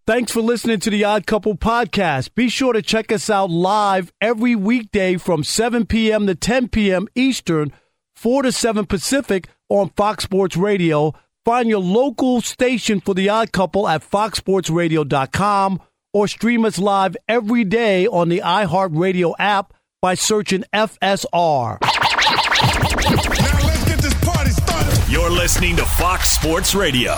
Thanks for listening to the Odd Couple podcast. Be sure to check us out live every weekday from 7 p.m. to 10 p.m. Eastern, 4 to 7 Pacific on Fox Sports Radio. Find your local station for the Odd Couple at foxsportsradio.com or stream us live every day on the iHeartRadio app by searching FSR. Now let's get this party started. You're listening to Fox Sports Radio.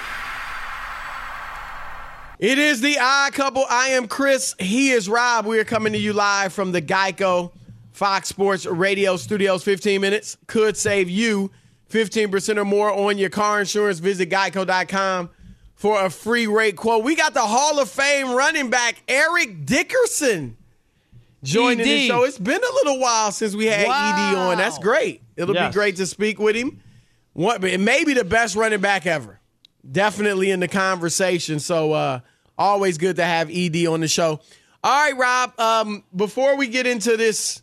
It is the Odd Couple. I am Chris. He is Rob. We are coming to you live from the Geico Fox Sports Radio studios. 15 minutes could save you 15% or more on your car insurance. Visit geico.com for a free rate quote. We got the Hall of Fame running back Eric Dickerson joining the show. It's been a little while since we had ED on. That's great. It'll be great to speak with him. It may be the best running back ever. Definitely in the conversation. So always good to have ED on the show. All right, Rob, before we get into this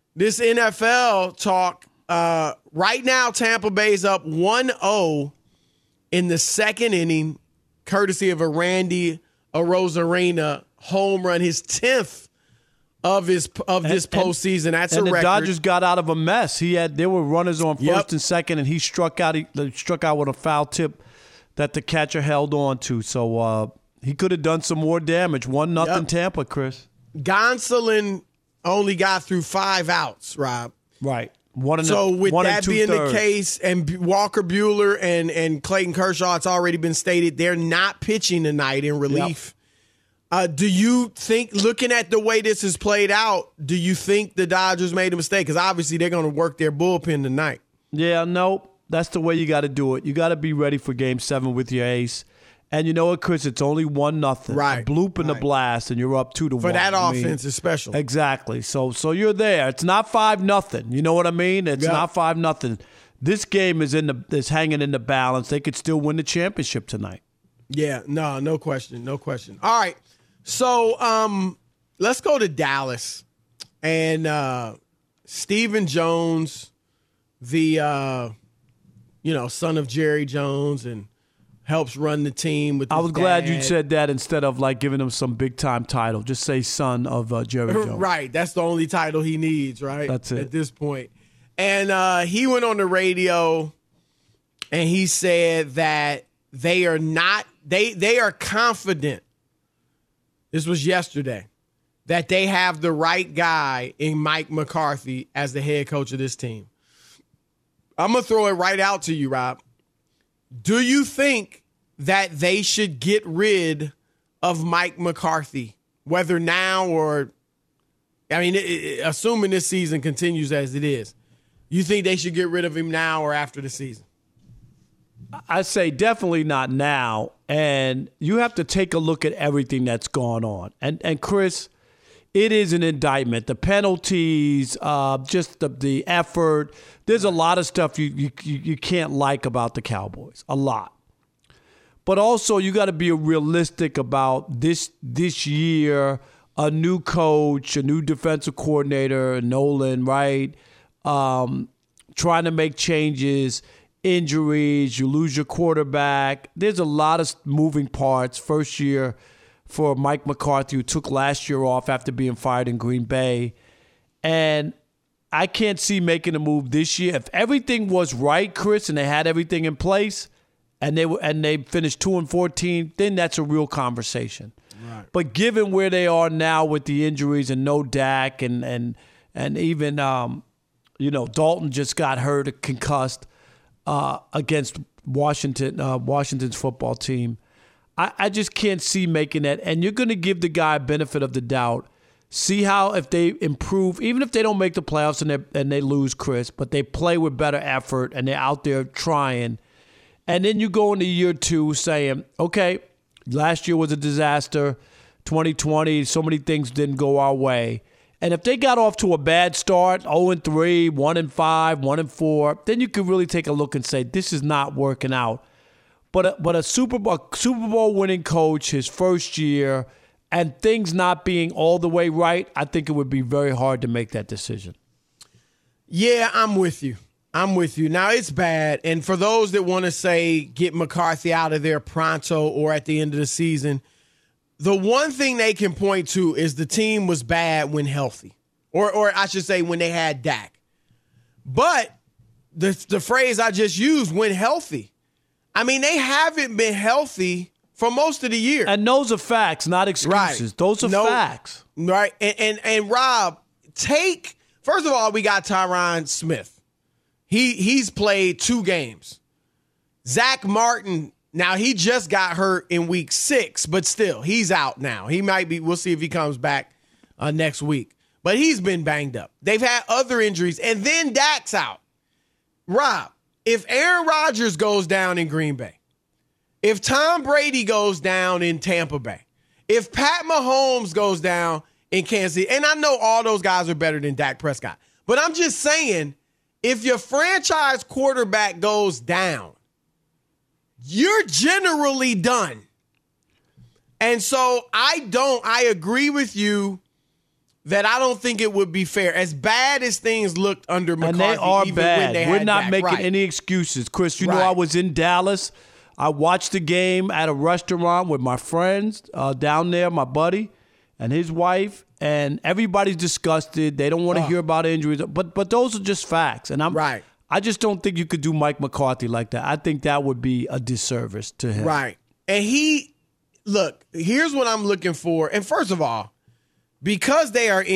NFL talk, right now Tampa Bay's up 1-0 in the second inning, courtesy of a Randy Arozarena home run, his 10th of this postseason. That's a record. And the Dodgers got out of a mess. There were runners on first and second, and he struck out with a foul tip that the catcher held on to. So he could have done some more damage. 1-0 Tampa, Chris. Gonsolin only got through 5 outs, Rob. Right. So with that being the case, and Walker Buehler and Clayton Kershaw, it's already been stated they're not pitching tonight in relief. Do you think, looking at the way this has played out, do you think the Dodgers made a mistake? Because obviously they're going to work their bullpen tonight. Yeah, no. That's the way you got to do it. You got to be ready for Game 7 with your ace. And you know what, Chris? It's only 1-0. Right. A bloop and a blast, and you're up 2-1. For that offense is special. Exactly. So you're there. It's not 5-0. You know what I mean? It's not 5-0. This game is hanging in the balance. They could still win the championship tonight. Yeah. No question. No question. All right. So let's go to Dallas. And Stephen Jones, the son of Jerry Jones, and helps run the team with his I was glad you said that instead of like giving him some big time title. Just say son of Jerry Jones. Right. That's the only title he needs, right? That's it. At this point. And he went on the radio and he said that they are not they are confident. This was yesterday. That they have the right guy in Mike McCarthy as the head coach of this team. I'm going to throw it right out to you, Rob. Do you think that they should get rid of Mike McCarthy, whether now or, assuming this season continues as it is, you think they should get rid of him now or after the season? I say definitely not now. And you have to take a look at everything that's gone on. And Chris, it is an indictment. The penalties, just the effort. There's a lot of stuff you can't like about the Cowboys. A lot. But also you got to be realistic about this year. A new coach, a new defensive coordinator, Nolan, right? Trying to make changes, injuries, you lose your quarterback. There's a lot of moving parts. First year for Mike McCarthy, who took last year off after being fired in Green Bay. And I can't see making a move this year. If everything was right, Chris, and they had everything in place, and they finished 2-14, then that's a real conversation. Right. But given where they are now with the injuries and no Dak and even Dalton just got hurt, concussed against Washington's football team. I just can't see making that. And you're going to give the guy a benefit of the doubt. See how if they improve, even if they don't make the playoffs and they lose, Chris, but they play with better effort and they're out there trying. And then you go into year 2 saying, okay, last year was a disaster. 2020, so many things didn't go our way. And if they got off to a bad start, 0-3, 1-5, 1-4, then you could really take a look and say, this is not working out. But a Super Bowl winning coach, his first year, and things not being all the way right, I think it would be very hard to make that decision. Yeah, I'm with you. Now, it's bad. And for those that want to say get McCarthy out of there pronto or at the end of the season, the one thing they can point to is the team was bad when healthy. Or I should say when they had Dak. But the phrase I just used, when healthy. I mean, they haven't been healthy for most of the year. And those are facts, not excuses. Right. Those are facts. Right. And Rob, first of all, we got Tyron Smith. He's played 2 games. Zach Martin, now he just got hurt in week 6, but still, he's out now. He might be, we'll see if he comes back next week. But he's been banged up. They've had other injuries, and then Dak's out. Rob, if Aaron Rodgers goes down in Green Bay, if Tom Brady goes down in Tampa Bay, if Pat Mahomes goes down in Kansas City, and I know all those guys are better than Dak Prescott, but I'm just saying, if your franchise quarterback goes down, you're generally done. And so I agree with you that I don't think it would be fair. As bad as things looked under McCarthy, and they are even bad. when they We're had not Dak. making Right. any excuses. Chris, you know Right. I was in Dallas. I watched the game at a restaurant with my friends down there, my buddy and his wife, and everybody's disgusted. They don't want to hear about injuries. But those are just facts. And Right. I just don't think you could do Mike McCarthy like that. I think that would be a disservice to him. Right. And look, here's what I'm looking for. And first of all, because they are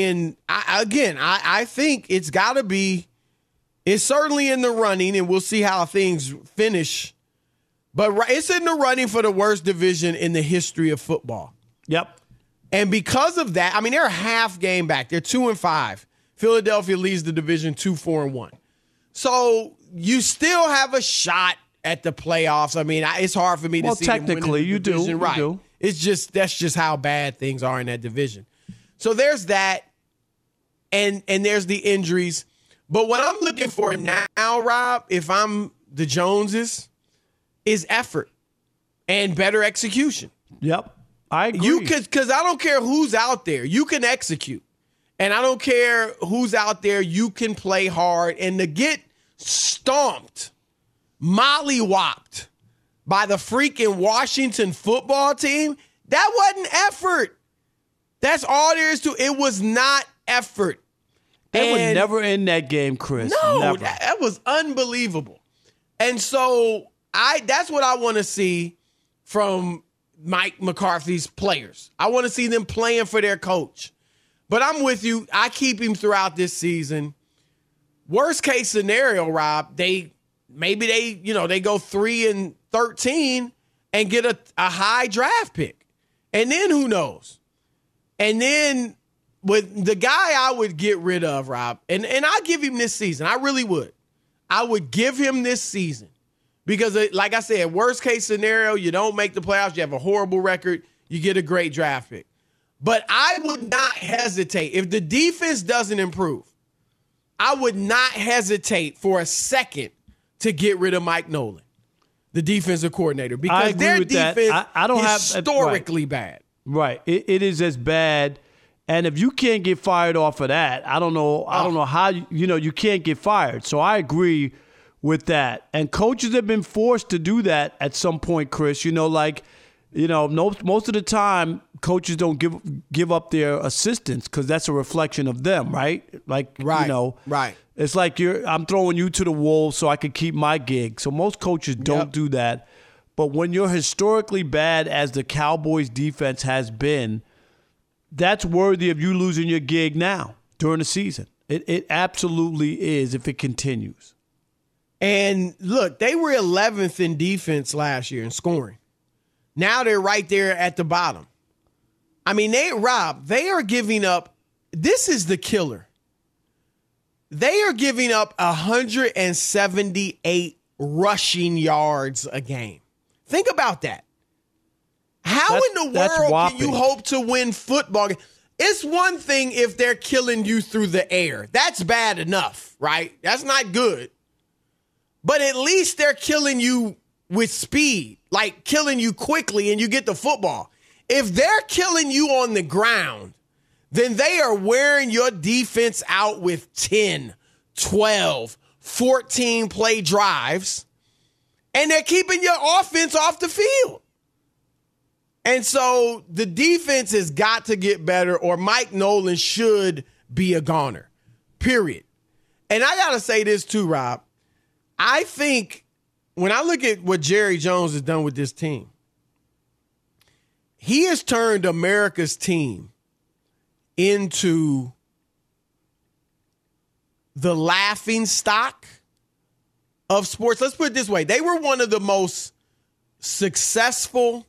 I think it's got to be, it's certainly in the running, and we'll see how things finish. But it's in the running for the worst division in the history of football. Yep. And because of that, I mean, they're a half game back. They're 2-5. Philadelphia leads the division 2-4-1. So you still have a shot at the playoffs. I mean, it's hard for me to see them winning technically, the you do. division. Right. You do. That's just how bad things are in that division. So there's that, and there's the injuries. But what I'm looking for now, Rob, if I'm the Joneses, is effort and better execution. Yep. I agree. Because I don't care who's out there. You can execute. And I don't care who's out there. You can play hard. And to get stomped, mollywopped by the freaking Washington football team, that wasn't effort. That's all there is to it. It was not effort. They were never in that game, Chris. No, never. that was unbelievable. And so that's what I want to see from Mike McCarthy's players. I want to see them playing for their coach. But I'm with you. I keep him throughout this season. Worst case scenario, Rob, they go 3-13 and get a high draft pick. And then who knows? And then with the guy I would get rid of, Rob, and I'll give him this season. I really would. I would give him this season. Because, like I said, worst case scenario, you don't make the playoffs, you have a horrible record, you get a great draft pick. But I would not hesitate. If the defense doesn't improve, I would not hesitate for a second to get rid of Mike Nolan, the defensive coordinator, because their defense is historically bad. Right. It is as bad. And if you can't get fired off of that, I don't know how, you can't get fired. So I agree with that. And coaches have been forced to do that at some point, Chris. Most of the time, coaches don't give up their assistants because that's a reflection of them, right? Right. It's like I'm throwing you to the wolves so I can keep my gig. So most coaches don't do that. But when you're historically bad as the Cowboys defense has been, that's worthy of you losing your gig now during the season. It absolutely is if it continues. And look, they were 11th in defense last year in scoring. Now they're right there at the bottom. I mean, they are giving up. This is the killer. They are giving up 178 rushing yards a game. Think about that. How in the world can you hope to win football games? It's one thing if they're killing you through the air. That's bad enough, right? That's not good. But at least they're killing you with speed, like killing you quickly and you get the football. If they're killing you on the ground, then they are wearing your defense out with 10, 12, 14 play drives, and they're keeping your offense off the field. And so the defense has got to get better, or Mike Nolan should be a goner, period. And I got to say this too, Rob. I think when I look at what Jerry Jones has done with this team, he has turned America's team into the laughing stock of sports. Let's put it this way. They were one of the most successful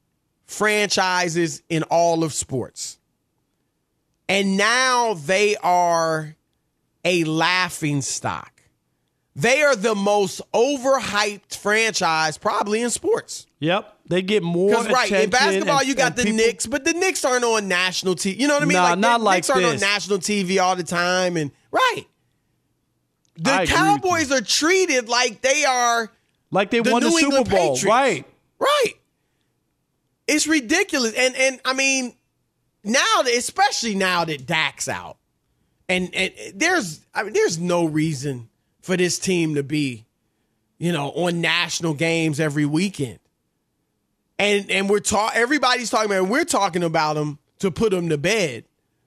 franchises in all of sports. And now they are a laughing stock. They are the most overhyped franchise probably in sports. Yep. They get more attention. Because, right, in basketball, you got the Knicks, but the Knicks aren't on national TV. You know what I mean? Nah, not the like Knicks aren't this. on national TV all the time. And right. The Cowboys are treated like they are like they the won the New Super England Bowl. Patriots. Right. Right. It's ridiculous. And I mean, now, especially now that Dak's out, and there's no reason for this team to be, on national games every weekend. And everybody's talking about, we're talking about them to put them to bed.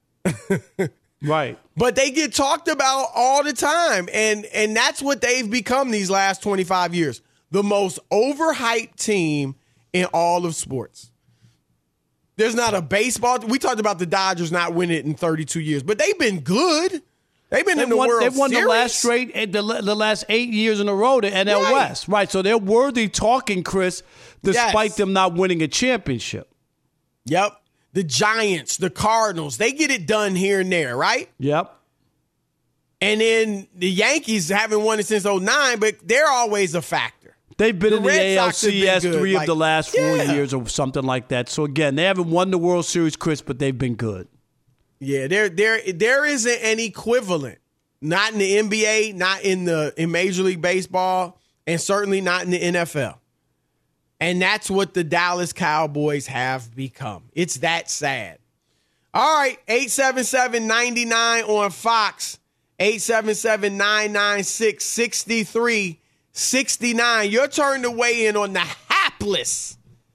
Right. But they get talked about all the time. And that's what they've become these last 25 years. The most overhyped team in all of sports. There's not a baseball. We talked about the Dodgers not winning it in 32 years, but they've been good. They've been in the World Series. They've won the last 8 years in a row to NL Right. West. Right. So they're worthy talking, Chris, despite them not winning a championship. Yep. The Giants, the Cardinals, they get it done here and there, right? Yep. And then the Yankees haven't won it since 2009, but they're always a factor. They've been in the Red Sox have been ALCS good. 3 of the last 4 Yeah. years or something like that. So, again, they haven't won the World Series, Chris, but they've been good. Yeah, there isn't an equivalent. Not in the NBA, not in Major League Baseball, and certainly not in the NFL. And that's what the Dallas Cowboys have become. It's that sad. All right, 877-99 on Fox, 877-996-6369. Your turn to weigh in on the hapless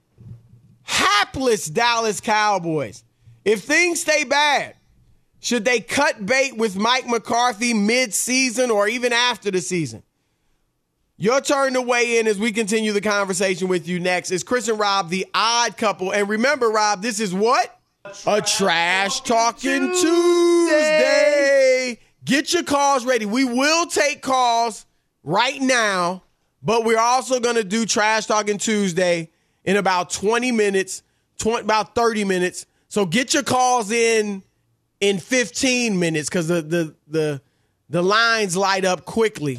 Dallas Cowboys. If things stay bad, should they cut bait with Mike McCarthy mid-season or even after the season? Your turn to weigh in as we continue the conversation with you next. It's Chris and Rob, the odd couple. And remember, Rob, this is what? A Trash Talking Tuesday. Get your calls ready. We will take calls right now, but we're also going to do Trash Talking Tuesday in about 20 minutes, about 30 minutes. So get your calls in 15 minutes because the lines light up quickly.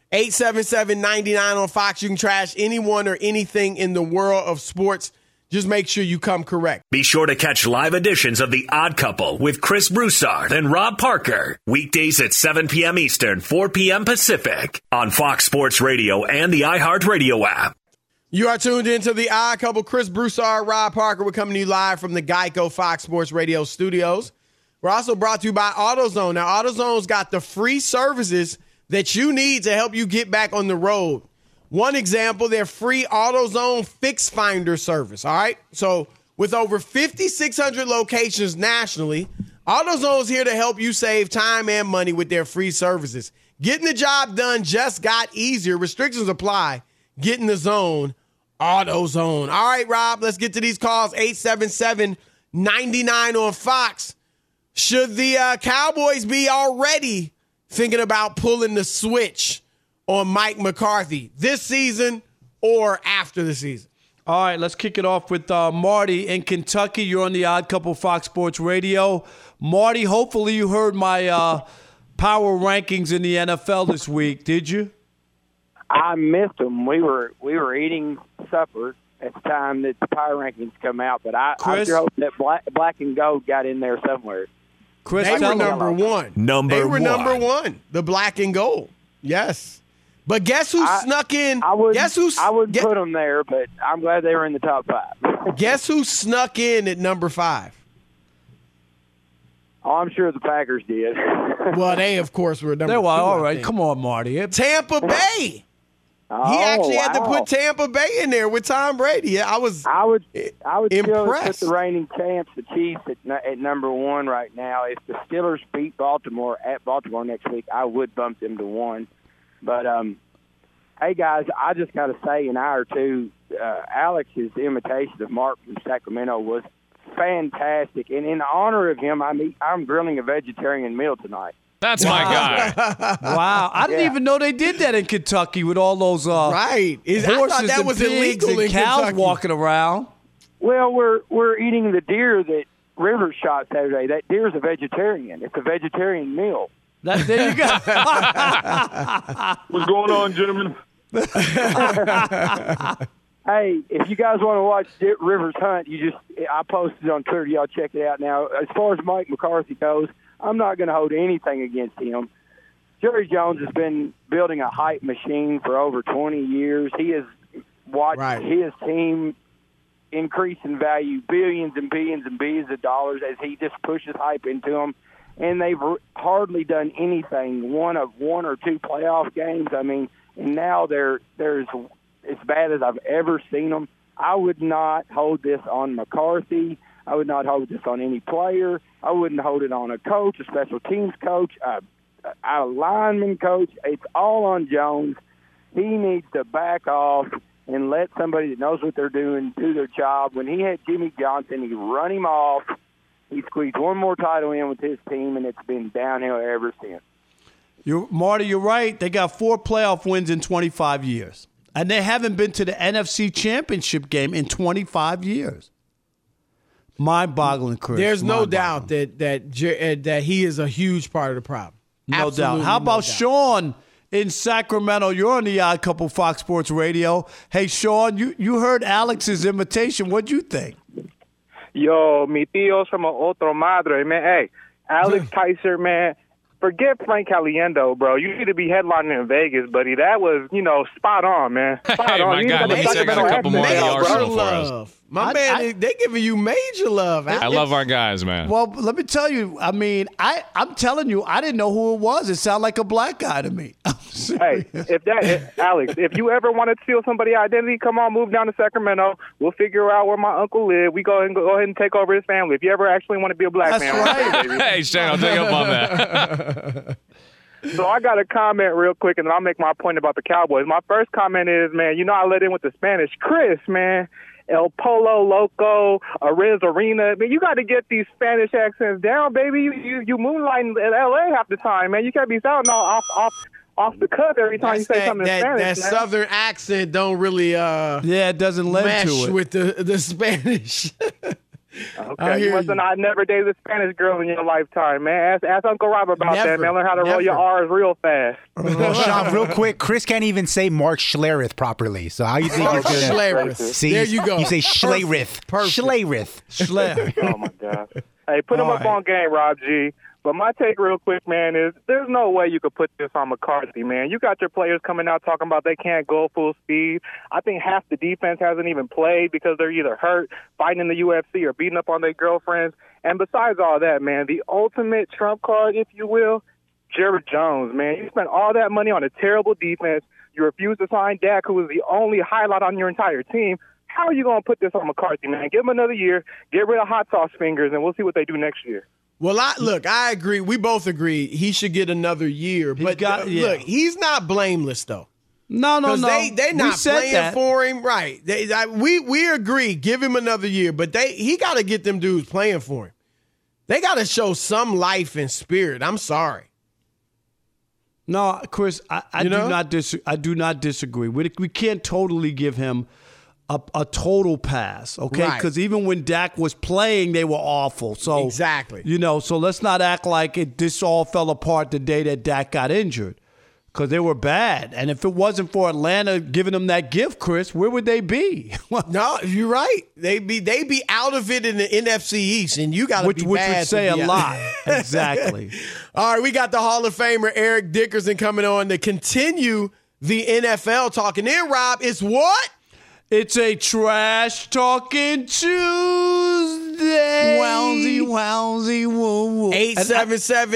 877-99 on Fox. You can trash anyone or anything in the world of sports. Just make sure you come correct. Be sure to catch live editions of The Odd Couple with Chris Broussard and Rob Parker. Weekdays at 7 p.m. Eastern, 4 p.m. Pacific on Fox Sports Radio and the iHeartRadio app. You are tuned into The Odd Couple. Chris Broussard, Rob Parker. We're coming to you live from the Geico Fox Sports Radio studios. We're also brought to you by AutoZone. Now, AutoZone's got the free services that you need to help you get back on the road. One example, their free AutoZone Fix Finder service, all right? So with over 5,600 locations nationally, AutoZone's here to help you save time and money with their free services. Getting the job done just got easier. Restrictions apply. Get in the zone, AutoZone. All right, Rob, let's get to these calls. 877-99 on Fox. Should the Cowboys be already thinking about pulling the switch on Mike McCarthy this season or after the season? All right, let's kick it off with Marty in Kentucky. You're on the Odd Couple Fox Sports Radio. Marty, hopefully you heard my power rankings in the NFL this week. Did you? I missed them. We were eating supper at the time that the power rankings come out, but I sure hope that black and gold got in there somewhere. Chris, they were number one. Number number one. The black and gold. Yes. But guess who snuck in? I wouldn't put them there, but I'm glad they were in the top 5. Guess who snuck in at number 5? Oh, I'm sure the Packers did. Well, they, of course, were number 2. All right. Come on, Marty. Tampa Bay. He actually had to put Tampa Bay in there with Tom Brady. I would still impressed. put the reigning champs, the Chiefs, at number 1 right now. If the Steelers beat Baltimore at Baltimore next week, I would bump them to 1. But hey guys, I just got to say, an hour or two, Alex's imitation of Mark from Sacramento was fantastic, and in honor of him, I'm grilling a vegetarian meal tonight. That's my guy. Wow. I didn't even know they did that in Kentucky with all those right. I horses thought that and was pigs illegal and in cows Kentucky. walking around. Well, we're eating the deer that Rivers shot Saturday. That deer's a vegetarian. It's a vegetarian meal. There you go. What's going on, gentlemen? Hey, if you guys want to watch Rivers hunt, I posted on Twitter. Y'all check it out now. As far as Mike McCarthy goes, I'm not going to hold anything against him. Jerry Jones has been building a hype machine for over 20 years. He has watched his team increase in value, billions and billions and billions of dollars, as he just pushes hype into them. And they've hardly done anything, one or two playoff games. I mean, and now they're as bad as I've ever seen them. I would not hold this on McCarthy. I would not hold this on any player. I wouldn't hold it on a coach, a special teams coach, a lineman coach. It's all on Jones. He needs to back off and let somebody that knows what they're doing do their job. When he had Jimmy Johnson, he run him off. He squeezed one more title in with his team, and it's been downhill ever since. Marty, you're right. They got 4 playoff wins in 25 years. And they haven't been to the NFC Championship game in 25 years. Mind-boggling, Chris. There's no doubt that he is a huge part of the problem. No Absolutely doubt. How about doubt. Sean in Sacramento? You're on the Odd Couple Fox Sports Radio. Hey, Sean, you heard Alex's invitation. What'd you think? Yo, mi tíos from otro madre, man. Hey, Alex Kaiser, man. Forget Frank Caliendo, bro. You need to be headlining in Vegas, buddy. That was, spot on, man. Spot Hey, on. my guy, let me take a couple more of the arsenal for us. My man, they giving you major love. I love our guys, man. Well, let me tell you, I mean, I'm telling you, I didn't know who it was. It sounded like a black guy to me. Hey, Alex, if you ever want to steal somebody's identity, come on, move down to Sacramento. We'll figure out where my uncle lives. We go ahead and take over his family. If you ever actually want to be a black That's man. right. Baby. Hey, Shane, I'll take up on that. So I got a comment real quick, and then I'll make my point about the Cowboys. My first comment is, man, I let in with the Spanish. Chris, man, El Polo Loco, Ariz Arena. Man, you got to get these Spanish accents down, baby. You moonlight in L.A. half the time, man. You can't be sounding all off the cuff every time you say something in Spanish. That man. southern accent don't really it doesn't lend mesh to it. with the Spanish. Okay, you must have not never dated a Spanish girl in your lifetime, man. Ask Uncle Rob about that, man. Learn how to roll your R's real fast. Well, Sean, real quick, Chris can't even say Mark Schlereth properly. So how you think he's going to... Schlereth. See, There you go. You say Schlereth. Perfect. Schlereth. Schler. Oh, my God. Hey, put him up on game, Rob G. But my take real quick, man, is there's no way you could put this on McCarthy, man. You got your players coming out talking about they can't go full speed. I think half the defense hasn't even played because they're either hurt, fighting in the UFC, or beating up on their girlfriends. And besides all that, man, the ultimate trump card, if you will, Jerry Jones, man. You spent all that money on a terrible defense. You refused to sign Dak, who was the only highlight on your entire team. How are you going to put this on McCarthy, man? Give him another year, get rid of hot sauce fingers, and we'll see what they do next year. Well, I agree. We both agree he should get another year. But look, he's not blameless though. No. They're not playing that. for him, right? We agree. Give him another year, but he got to get them dudes playing for him. They got to show some life and spirit. I'm sorry. No, Chris, I do not disagree. We can't totally give him a total pass, okay? Because even when Dak was playing, they were awful. So exactly, so let's not act like this all fell apart the day that Dak got injured, because they were bad. And if it wasn't for Atlanta giving them that gift, Chris, where would they be? No, you're right. They'd be out of it in the NFC East, and you got to be which bad would say to be a out. lot. Exactly. All right, we got the Hall of Famer Eric Dickerson coming on to continue the NFL talking. Then, Rob, it's what? It's a trash talking Tuesday. Wowsy, woo.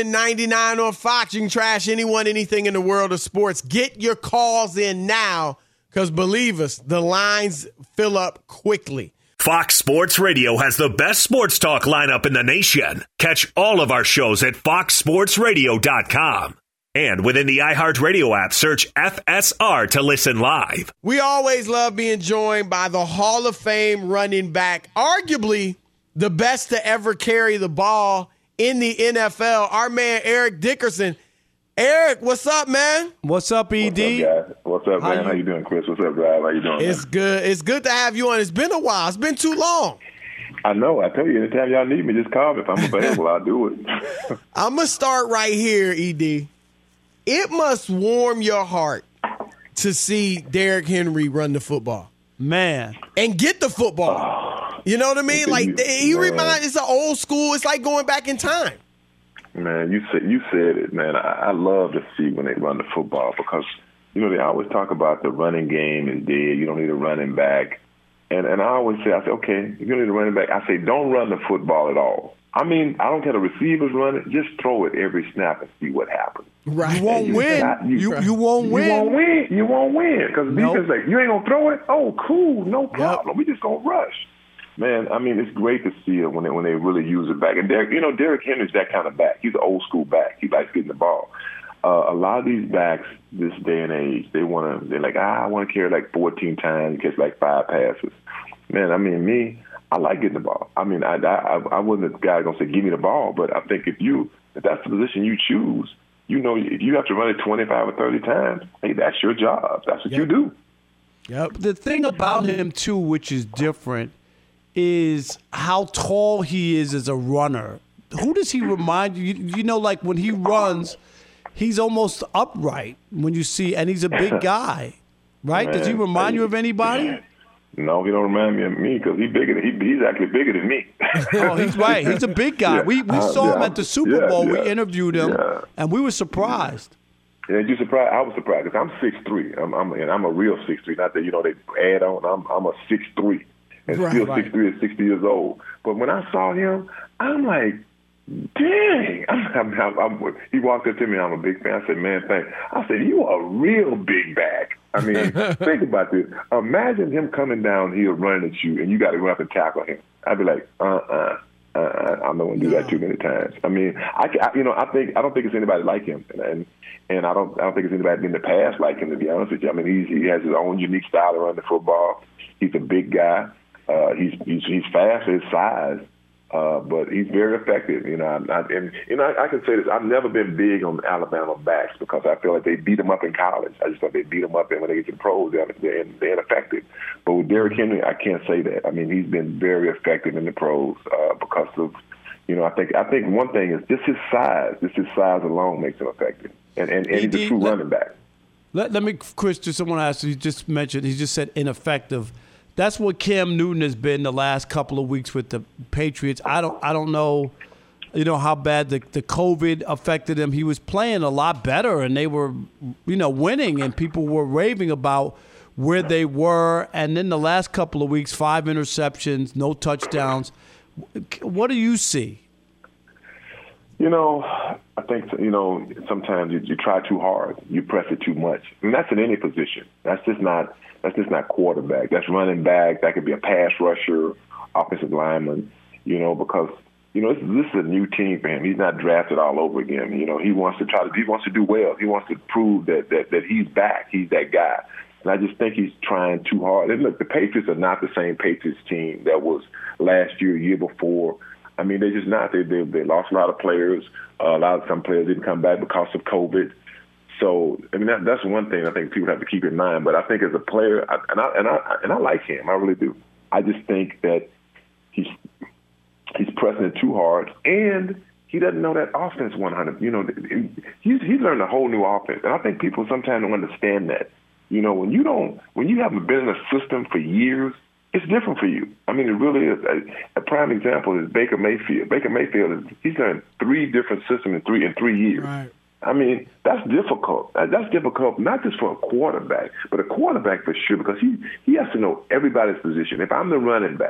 877-99 on Fox. You can trash anyone, anything in the world of sports. Get your calls in now because believe us, the lines fill up quickly. Fox Sports Radio has the best sports talk lineup in the nation. Catch all of our shows at foxsportsradio.com. And within the iHeartRadio app, search FSR to listen live. We always love being joined by the Hall of Fame running back, arguably the best to ever carry the ball in the NFL, our man Eric Dickerson. Eric, what's up, man? What's up, ED? What's up, guys? What's up, man? How you doing, Chris? What's up, Rob? How you doing? It's good. It's good to have you on. It's been a while. It's been too long. I know. I tell you, anytime y'all need me, just call me. If I'm available, I'll do it. I'm going to start right here, ED. It must warm your heart to see Derrick Henry run the football. Man. And get the football. You know what I mean? Like, he reminds, it's an old school. It's like going back in time. Man, you said it, man. I love to see when they run the football because, you know, they always talk about the running game is dead. You don't need a running back. And I always say, okay, you don't need a running back. I say, don't run the football at all. I mean, I don't care the receivers run it. Just throw it every snap and see what happens. Right. You won't win. You won't win. You won't win because the defense like, you ain't going to throw it? Oh, cool, no problem. We just going to rush. Man, I mean, it's great to see it when they really use it back. And Derrick Henry's that kind of back. He's an old school back. He likes getting the ball. A lot of these backs this day and age, they're like, I want to carry like 14 times and catch like 5 passes. Man, I mean, me, I like getting the ball. I mean, I wasn't the guy going to say, give me the ball, but I think if that's the position you choose, you know, if you have to run it 25 or 30 times, hey, that's your job. That's what you do. Yep. The thing about him, too, which is different, is how tall he is as a runner. Who does he remind you? You know, like when he runs, he's almost upright when you see, and he's a big guy, right? Man, does he remind you of anybody? No, he don't remind me of me because he's actually bigger than me. Oh, he's right. He's a big guy. We saw him at the Super Bowl. We interviewed him, and we were surprised. Yeah, you surprised? I was surprised because I'm 6'3". I'm a real 6'3". Not that they add on. I'm a 6'3". And still 6'3" at 60 years old. But when I saw him, I'm like, dang. He walked up to me. I'm a big fan. I said, man, thanks. I said, you are a real big back. I mean, think about this. Imagine him coming down here running at you, and you got to run up and tackle him. I'd be like, I'm not going to do that too many times. I mean, I don't think it's anybody like him, and I don't think it's anybody in the past like him. To be honest with you, I mean, he has his own unique style to run the football. He's a big guy. He's fast for his size, but he's very effective. I can say this: I've never been big on Alabama backs because I feel like they beat them up in college. I just thought they beat them up, and when they get to the pros, they're ineffective. But with Derrick Henry, I can't say that. I mean, he's been very effective in the pros because of, I think one thing is just his size. Just his size alone makes him effective, and he's a true running back. Let me, Chris, just someone asked. He just said ineffective. That's what Cam Newton has been the last couple of weeks with the Patriots. I don't know, how bad the COVID affected him. He was playing a lot better, and they were, winning, and people were raving about where they were. And then the last couple of weeks, 5 interceptions, no touchdowns. What do you see? I think, sometimes you try too hard. You press it too much. And that's in any position. That's just not quarterback. That's running back. That could be a pass rusher, offensive lineman, because, this is a new team for him. He's not drafted all over again. He wants to do well. He wants to prove that he's back. He's that guy. And I just think he's trying too hard. And look, the Patriots are not the same Patriots team that was last year before. I mean, they're just not. They lost a lot of players. Some players didn't come back because of COVID. So, I mean, that's one thing I think people have to keep in mind. But I think as a player, and I like him, I really do. I just think that he's pressing it too hard, and he doesn't know that offense 100. He's learned a whole new offense, and I think people sometimes don't understand that. When you haven't been in a system for years, it's different for you. I mean, it really is. A prime example is Baker Mayfield. Baker Mayfield he's learned 3 different systems in 3 years. Right. I mean, that's difficult. That's difficult not just for a quarterback, but a quarterback for sure, because he has to know everybody's position. If I'm the running back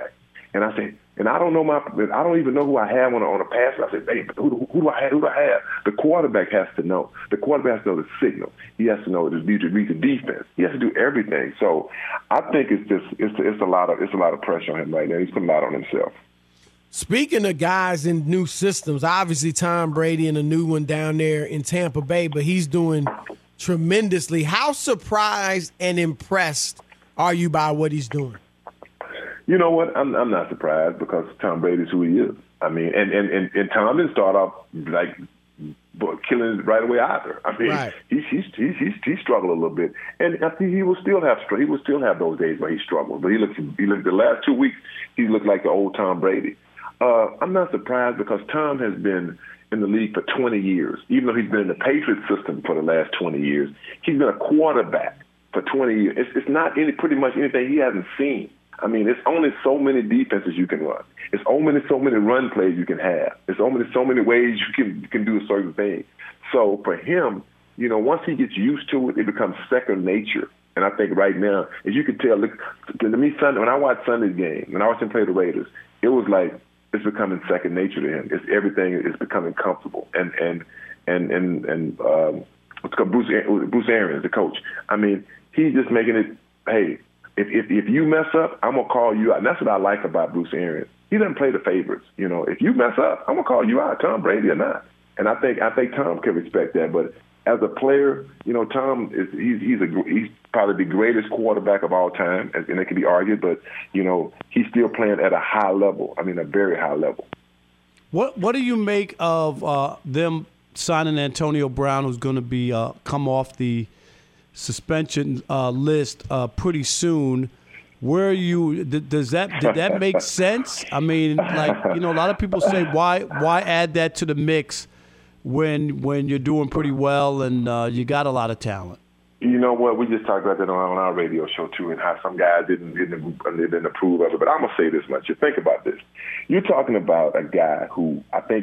And I say, and I don't even know who I have on a pass. I say, hey, who do I have? Who do I have? The quarterback has to know. The quarterback has to know the signal. He has to know to read the defense. He has to do everything. So I think it's a lot of pressure on him right now. He's putting a lot on himself. Speaking of guys in new systems, obviously Tom Brady and a new one down there in Tampa Bay, but he's doing tremendously. How surprised and impressed are you by what he's doing? You know what? I'm not surprised because Tom Brady's who he is. I mean, and Tom didn't start off like killing it right away either. I mean, right. he struggled a little bit, and I think he will still have those days where he struggled. But he looked the last 2 weeks he looked like the old Tom Brady. I'm not surprised because Tom has been in the league for 20 years. Even though he's been in the Patriot system for the last 20 years, he's been a quarterback for 20 years. It's not pretty much anything he hasn't seen. I mean, it's only so many defenses you can run. It's only so many run plays you can have. It's only so many ways you can do a certain thing. So for him, you know, once he gets used to it, it becomes second nature. And I think right now, as you can tell, look, to me, Sunday, when I watched Sunday's game, when I watched him play the Raiders, it was like it's becoming second nature to him. It's everything is becoming comfortable. And Bruce Arians, the coach. I mean, he's just making it. Hey, if you mess up, I'm gonna call you out. And that's what I like about Bruce Arians. He doesn't play the favorites. You know, if you mess up, I'm gonna call you out, Tom Brady or not. And I think Tom can respect that. But as a player, you know, Tom he's probably the greatest quarterback of all time, and it can be argued. But you know, he's still playing at a high level. I mean, a very high level. What do you make of them signing Antonio Brown, who's going to be come off the suspension list pretty soon? Where are you? Did that make sense? I mean, like, you know, a lot of people say why add that to the mix when you're doing pretty well and you got a lot of talent. You know what? We just talked about that on our radio show too, and how some guys didn't approve of it. But I'm gonna say this much: you think about this. You're talking about a guy who I think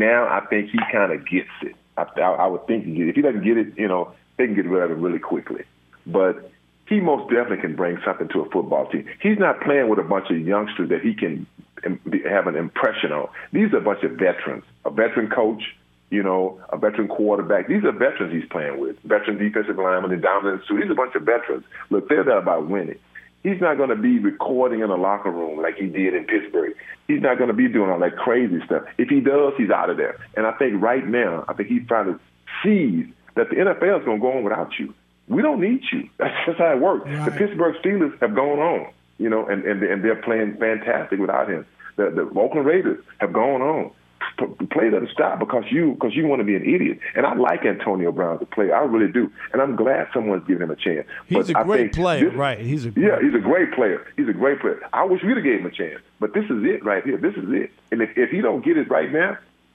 he kind of gets it. I would think he gets it. If he doesn't get it, you know, they can get rid of it really quickly. But he most definitely can bring something to a football team. He's not playing with a bunch of youngsters that he can have an impression on. These are a bunch of veterans, a veteran coach, you know, a veteran quarterback. These are veterans he's playing with, veteran defensive linemen and dominant suit. These are a bunch of veterans. Look, they're there about winning. He's not going to be recording in a locker room like he did in Pittsburgh. He's not going to be doing all that crazy stuff. If he does, he's out of there. And I think right now, he's trying to seize that the NFL is going to go on without you. We don't need you. That's just how it works. Right. The Pittsburgh Steelers have gone on, you know, and they're playing fantastic without him. The Oakland Raiders have gone on. Play doesn't stop because you want to be an idiot. And I like Antonio Brown to play. I really do. And I'm glad someone's giving him a chance. He's a great player, right? He's a great player. He's a great player. I wish we'd have gave him a chance. But this is it right here. This is it. And if he don't get it right now,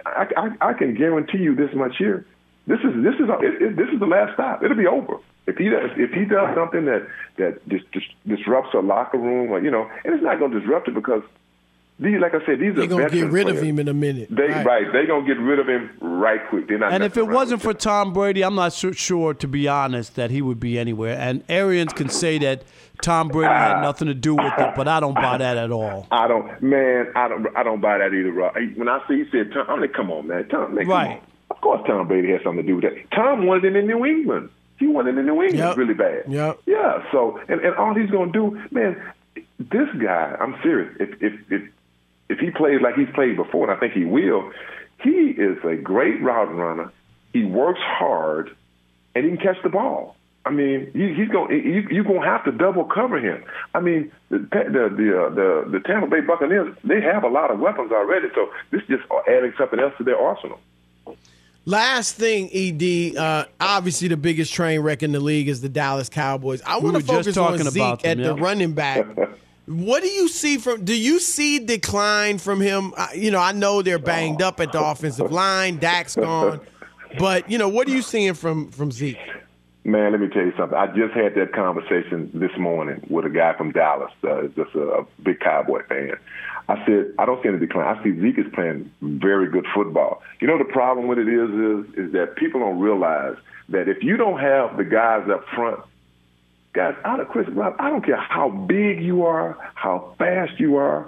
I can guarantee you this much here. This is the last stop. It'll be over. If he does something that disrupts a locker room, or, you know, and it's not going to disrupt it because these, like I said, these they're are going to get rid players. of him in a minute. They're going to get rid of him right quick. And if it wasn't for Tom Brady, I'm not sure, to be honest, that he would be anywhere. And Arians can say that Tom Brady had nothing to do with it, but I don't buy that at all. I don't buy that either, Rob. When I see he said Tom, I'm like, come on, man, Tom, man, right? Come on. Of course, Tom Brady has something to do with that. Tom wanted it in New England. He wanted it in New England really bad. Yep. Yeah. So, and all he's going to do, man, this guy, I'm serious. If he plays like he's played before, and I think he will, he is a great route runner. He works hard, and he can catch the ball. I mean, you're going to have to double cover him. I mean, the Tampa Bay Buccaneers, they have a lot of weapons already, so this is just adding something else to their arsenal. Last thing, ED, obviously the biggest train wreck in the league is the Dallas Cowboys. I want to focus on Zeke at the running back. What do you see do you see decline from him? You know, I know they're banged up at the offensive line. Dak's gone. But, you know, what are you seeing from Zeke? Man, let me tell you something. I just had that conversation this morning with a guy from Dallas, just a big Cowboy fan. I said, I don't see any decline. I see Zeke is playing very good football. You know, the problem with it is that people don't realize that if you don't have the guys up front, guys, Chris Rob, I don't care how big you are, how fast you are.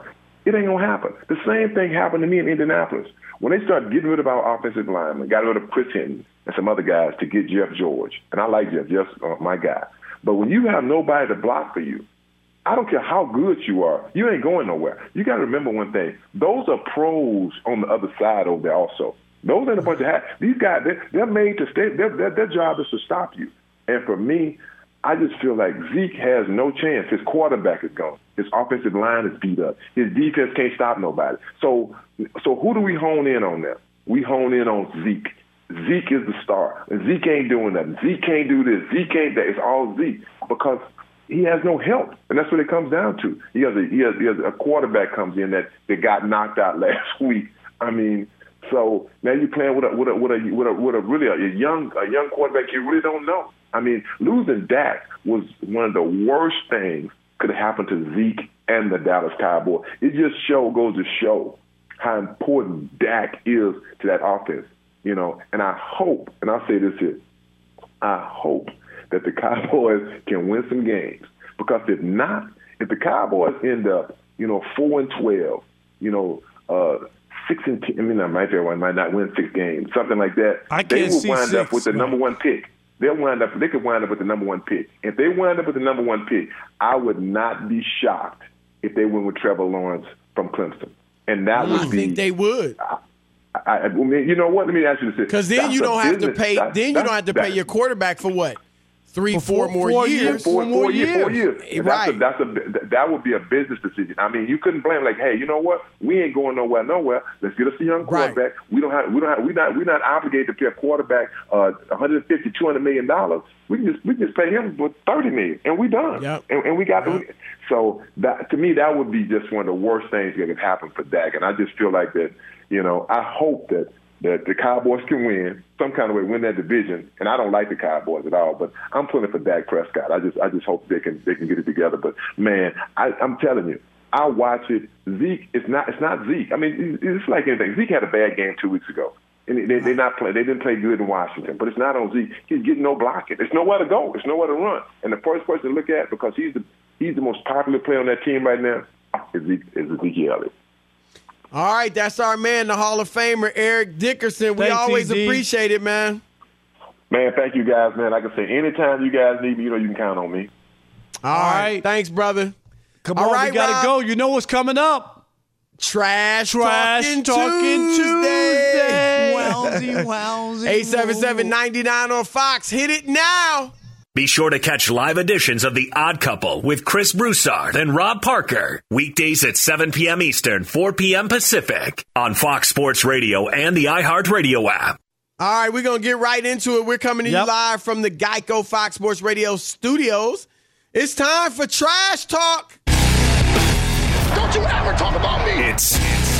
It ain't going to happen. The same thing happened to me in Indianapolis. When they started getting rid of our offensive linemen, got rid of Chris Hinton and some other guys to get Jeff George. And I like Jeff. Jeff's my guy. But when you have nobody to block for you, I don't care how good you are, you ain't going nowhere. You got to remember one thing. Those are pros on the other side over there also. Those ain't a bunch of hacks. These guys, they're made to stay. Their job is to stop you. And for me, I just feel like Zeke has no chance. His quarterback is gone. His offensive line is beat up. His defense can't stop nobody. So who do we hone in on there? We hone in on Zeke. Zeke is the star. And Zeke ain't doing nothing. Zeke can't do this. Zeke ain't that. It's all Zeke because he has no help, and that's what it comes down to. He has a quarterback comes in that got knocked out last week. I mean, so now you're playing with a really young quarterback you really don't know. I mean, losing Dak was one of the worst things could have happened to Zeke and the Dallas Cowboys. It just goes to show how important Dak is to that offense, you know. And I hope, and I'll say this here, I hope that the Cowboys can win some games, because if not, if the Cowboys end up, 4-12, 6-10, I mean, might not win 6 games, something like that. They will wind up with the number 1 pick. They could wind up with the number 1 pick. If they wind up with the number 1 pick, I would not be shocked if they went with Trevor Lawrence from Clemson. And that would be. I think they would. I mean, you know what? Let me ask you this. Because then you don't have to pay. Then you don't have to pay your quarterback for what? 3-4 more years. 4 years. Right. That would be a business decision. I mean, you couldn't blame like, hey, you know what? We ain't going nowhere. Let's get us a young quarterback. Right. We're not obligated to pay a quarterback $150, $200 million. We can just pay him with $30 million, and we done. Yep. And we got so that, to me, that would be just one of the worst things that could happen for Dak. And I just feel like that. I hope that the Cowboys can win some kind of way, win that division. And I don't like the Cowboys at all, but I'm pulling for Dak Prescott. I just hope they can get it together. But man, I'm telling you, I watch it. Zeke, it's not Zeke. I mean, it's like anything. Zeke had a bad game 2 weeks ago, and they didn't play good in Washington. But it's not on Zeke. He's getting no blocking. There's nowhere to go. There's nowhere to run. And the first person to look at, because he's the most popular player on that team right now, is Ezekiel Elliott. All right, that's our man, the Hall of Famer, Eric Dickerson. We always appreciate it, man. Man, thank you guys, man. Like I say, anytime you guys need me, you can count on me. All right. Thanks, brother. Come on, we got to go. You know what's coming up. Trash Talking Tuesday. Wowsy. 877-99 on Fox. Hit it now. Be sure to catch live editions of The Odd Couple with Chris Broussard and Rob Parker. Weekdays at 7 p.m. Eastern, 4 p.m. Pacific on Fox Sports Radio and the iHeartRadio app. All right, we're going to get right into it. We're coming to you live from the Geico Fox Sports Radio studios. It's time for Trash Talk. Don't you ever talk about me. It's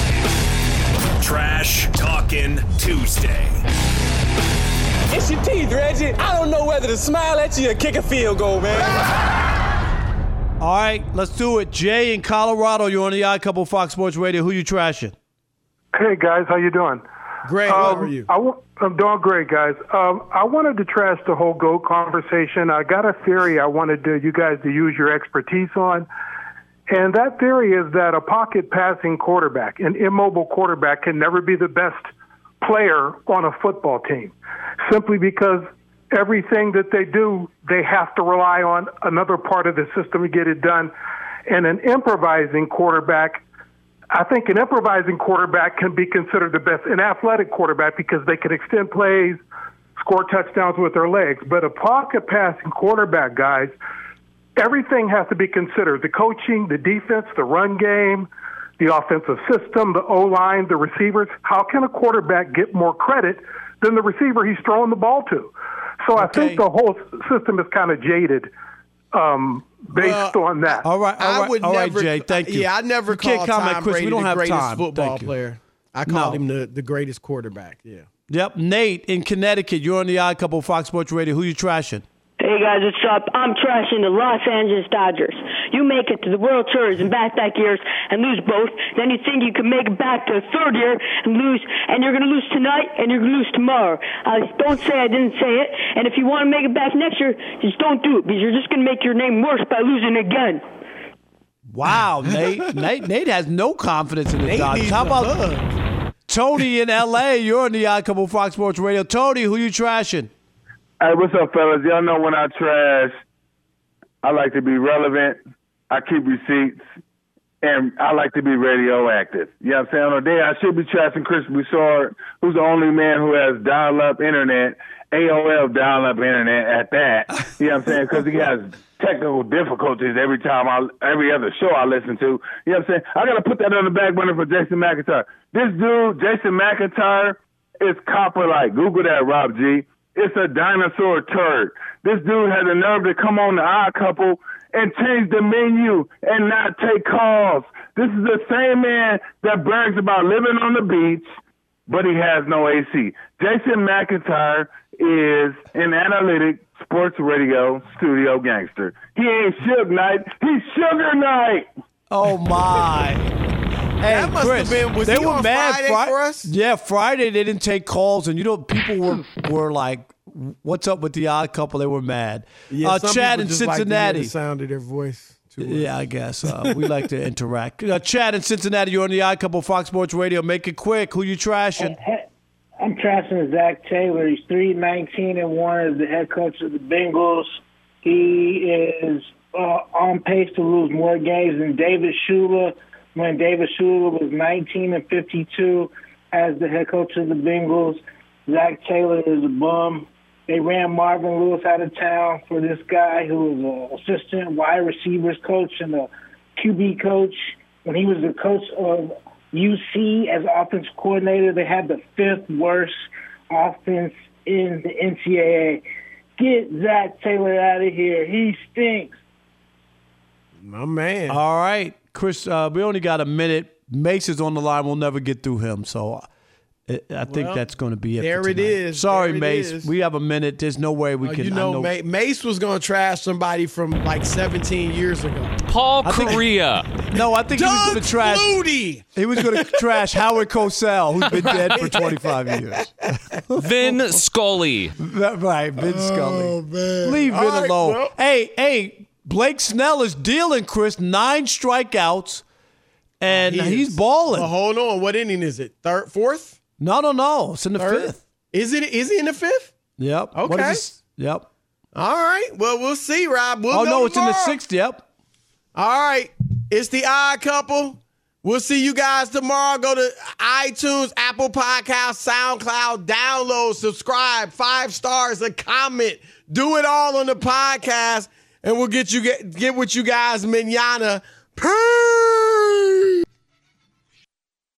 Trash Talking Tuesday. It's your teeth, Reggie. I don't know whether to smile at you or kick a field goal, man. All right, let's do it. Jay in Colorado, you're on the Odd Couple Fox Sports Radio. Who you trashing? Hey, guys. How you doing? Great. How are you? I'm doing great, guys. I wanted to trash the whole GOAT conversation. I got a theory I wanted you guys to use your expertise on. And that theory is that a pocket passing quarterback, an immobile quarterback, can never be the best player on a football team, simply because everything that they do, they have to rely on another part of the system to get it done. And an improvising quarterback, I think an improvising quarterback can be considered the best, an athletic quarterback, because they can extend plays, score touchdowns with their legs. But a pocket passing quarterback, guys, everything has to be considered. The coaching, the defense, the run game, the offensive system, the O-line, the receivers. How can a quarterback get more credit than the receiver he's throwing the ball to? So I think the whole system is kind of jaded based on that. All right, Jay, thank you. Yeah, I never called Tom Brady the greatest football player. I called him the greatest quarterback, yeah. Yep, Nate in Connecticut, you're on the Odd Couple Fox Sports Radio. Who you trashing? Hey, guys, what's up? I'm trashing the Los Angeles Dodgers. You make it to the World Series in back-to-back years and lose both. Then you think you can make it back to the third year and lose, and you're going to lose tonight and you're going to lose tomorrow. Don't say I didn't say it. And if you want to make it back next year, just don't do it, because you're just going to make your name worse by losing again. Wow, Nate. Nate has no confidence in the Dodgers. How about Tony in L.A.? You're on the Odd Couple Fox Sports Radio. Tony, who you trashing? Hey, what's up, fellas? Y'all know when I trash, I like to be relevant. I keep receipts. And I like to be radioactive. You know what I'm saying? On a day I should be trashing Chris Broussard, who's the only man who has dial-up internet, AOL dial-up internet at that. You know what I'm saying? Because he has technical difficulties every other show I listen to. You know what I'm saying? I got to put that on the back burner for Jason McIntyre. This dude, Jason McIntyre, is copper-like. Google that, Rob G. It's a dinosaur turd. This dude had the nerve to come on the Odd Couple and change the menu and not take calls. This is the same man that brags about living on the beach, but he has no AC. Jason McIntyre is an analytic sports radio studio gangster. He ain't Suge Knight. He's Sugar Knight. Oh, my. Hey, that must Chris, have been, was they he were on mad Friday for us? Yeah, Friday they didn't take calls, and people were like, "What's up with the Odd Couple?" They were mad. Yeah, some Chad people in just like to hear Cincinnati. the sound of their voice. Yeah, I guess we like to interact. Chad in Cincinnati, you're on the Odd Couple Fox Sports Radio. Make it quick. Who you trashing? I'm trashing Zach Taylor. He's 3-19-1 as the head coach of the Bengals. He is on pace to lose more games than David Shula when David Shula was 19-52 as the head coach of the Bengals. Zach Taylor is a bum. They ran Marvin Lewis out of town for this guy who was an assistant wide receivers coach and a QB coach. When he was the coach of UC as offensive coordinator, they had the 5th worst offense in the NCAA. Get Zach Taylor out of here. He stinks. My man. All right, Chris, we only got a minute. Mace is on the line. We'll never get through him, so I think that's going to be it. There for it tonight. is. Sorry, There it Mace. is. We have a minute. There's no way we can. You know, Mace was going to trash somebody from like 17 years ago. Paul Correa. No, I think he was going to trash. Flutie. He was going to trash Howard Cosell, who's been dead for 25 years. Vin Scully. Right, Vin Scully. Oh, man. Leave Vin All right, alone. well. Hey, Blake Snell is dealing, Chris. 9 strikeouts, and he's balling. Well, hold on. What inning is it? Third, 4th? No. It's in the Third? 5th. Is he in the 5th? Yep. Okay. What is this? Yep. All right. Well, we'll see, Rob. We'll know it's in the tomorrow. 6th. Yep. All right. It's the Odd Couple. We'll see you guys tomorrow. Go to iTunes, Apple Podcasts, SoundCloud, download, subscribe, 5 stars, a comment. Do it all on the podcast, and we'll get with you guys manana. Peace.